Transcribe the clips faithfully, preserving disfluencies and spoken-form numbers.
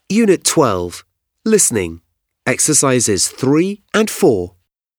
Unit twelve. Listening. Exercises three and four.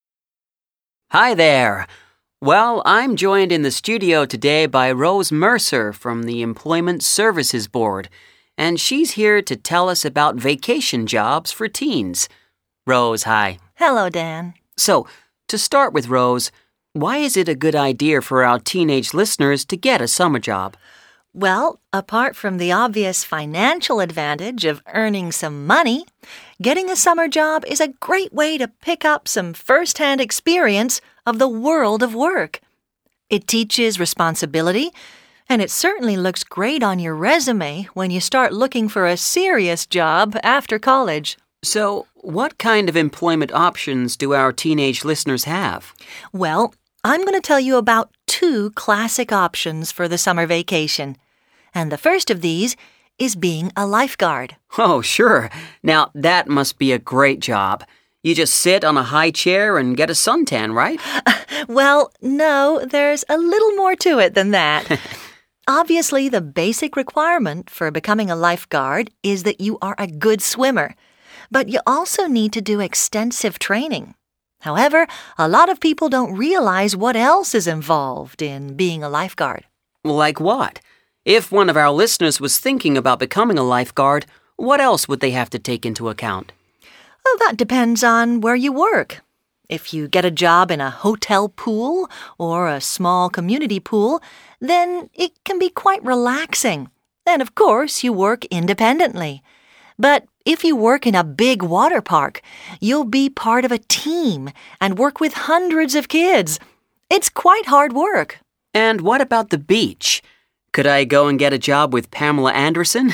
Hi there. Well, I'm joined in the studio today by Rose Mercer from the Employment Services Board, and she's here to tell us about vacation jobs for teens. Rose, hi. Hello, Dan. So, to start with, Rose, why is it a good idea for our teenage listeners to get a summer job? Well, apart from the obvious financial advantage of earning some money, getting a summer job is a great way to pick up some first-hand experience of the world of work. It teaches responsibility, and it certainly looks great on your resume when you start looking for a serious job after college. So, what kind of employment options do our teenage listeners have? Well, I'm going to tell you about two classic options for the summer vacation. And the first of these is being a lifeguard. Oh, sure. Now, that must be a great job. You just sit on a high chair and get a suntan, right? Well, no, there's a little more to it than that. Obviously, the basic requirement for becoming a lifeguard is that you are a good swimmer. But you also need to do extensive training. However, a lot of people don't realize what else is involved in being a lifeguard. Like what? If one of our listeners was thinking about becoming a lifeguard, what else would they have to take into account? Well, that depends on where you work. If you get a job in a hotel pool or a small community pool, then it can be quite relaxing. And of course, you work independently. But if you work in a big water park, you'll be part of a team and work with hundreds of kids. It's quite hard work. And what about the beach? Could I go and get a job with Pamela Anderson?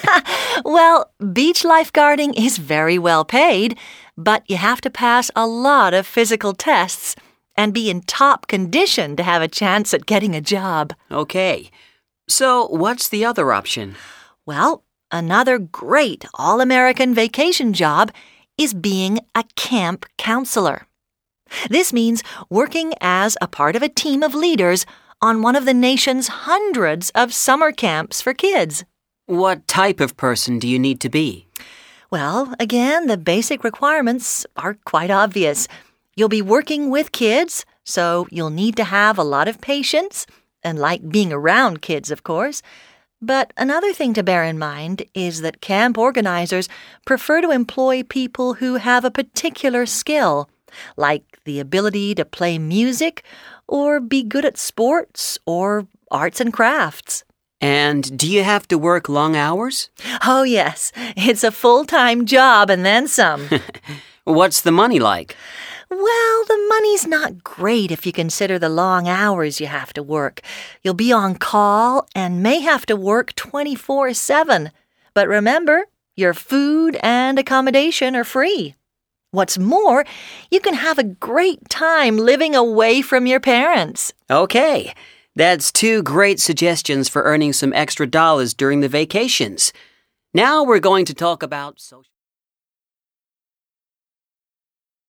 Well, beach lifeguarding is very well paid, but you have to pass a lot of physical tests and be in top condition to have a chance at getting a job. Okay. So what's the other option? Well, another great all-American vacation job is being a camp counselor. This means working as a part of a team of leaders on one of the nation's hundreds of summer camps for kids. What type of person do you need to be? Well, again, the basic requirements are quite obvious. You'll be working with kids, so you'll need to have a lot of patience and like being around kids, of course. But another thing to bear in mind is that camp organizers prefer to employ people who have a particular skill, like the ability to play music or be good at sports or arts and crafts. And do you have to work long hours? Oh, yes. It's a full-time job and then some. What's the money like? Well, the money's not great if you consider the long hours you have to work. You'll be on call and may have to work twenty-four seven. But remember, your food and accommodation are free. What's more, you can have a great time living away from your parents. Okay, that's two great suggestions for earning some extra dollars during the vacations. Now we're going to talk about social...